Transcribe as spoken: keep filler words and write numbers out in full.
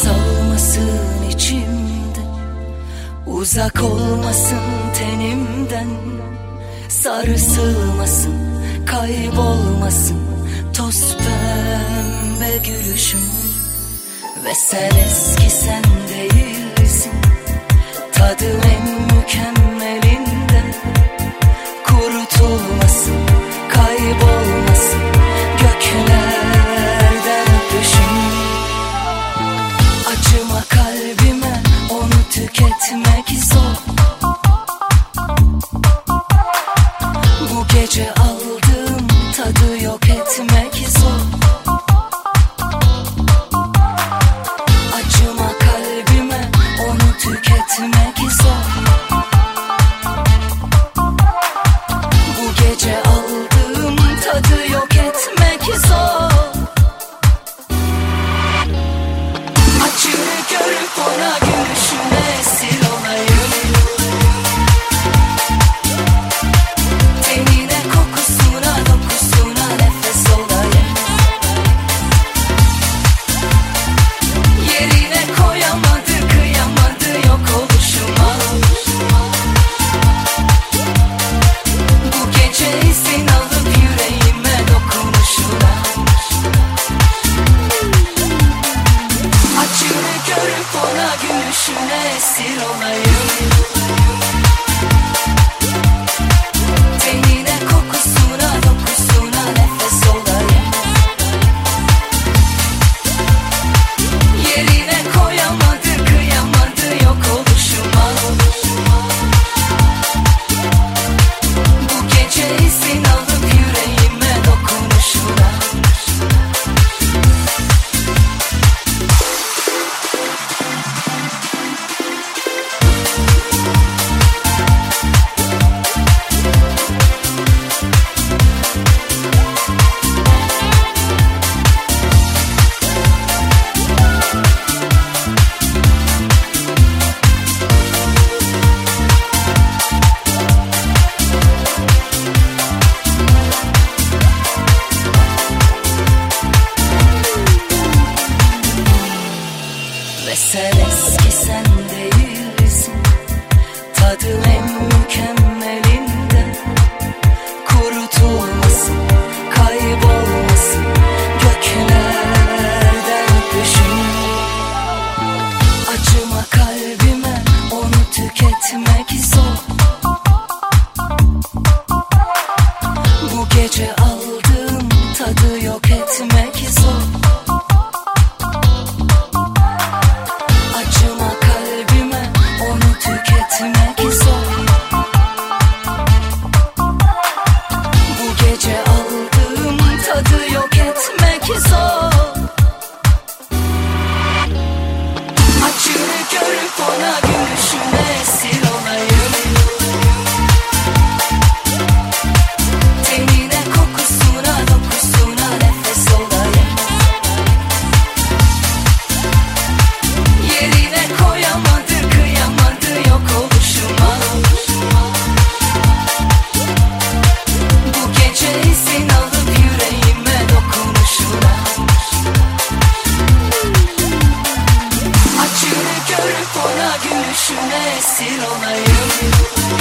salmasın içimde, uzak olmasın tenimden. Sarsılmasın, kaybolmasın toz pembe gülüşüm. Ve sen eski sen değilsin, tadı en mükemmelinden. Kurutulmasın, kaybolmasın göklerden öpüşüm. Acıma kalbime, onu tüketmek zor. Bu gece aldığım tadı yok etmek zor. Acıma kalbime, onu tüketmek zor. Bu gece aldığım tadı yok etmek zor. Acını görüp ona gülüşüne esir olayım. Tenine, kokusuna, dokusuna nefes olayım. Yerine koyamadı, kıyamadı yok oluşuma. Bu gece izin alıp yüreğime dokunuşuna. Acını görüp ona gülüşüne esir olayım. Tenine, kokusuna, dokusuna nefes olayım. Yerine koyamadı, kıyamadı yok oluşuma. Bu gece izin alıp yüreğime dokunuşuna. Ve sen eski sen değilsin, tadı en mükemmelinden. Kurutulmasın, kaybolmasın göklerden öpüşüm. Acıma kalbime, onu tüketmek zor. Bu gece aldığım tadı yok etmek zor. Acıma kalbime, onu tüketmek zor. Bu gece aldığım tadı yok etmek zor. Acını görüp ona gülüşüne esir olayım. Tenine, kokusuna, dokusuna nefes olayım. Yerine koyamadı, kıyamadı yok oluşuma. Bu gece izin alıp yüreğime dokunuşuna. Acını görüp ona gülüşüne esir olayım.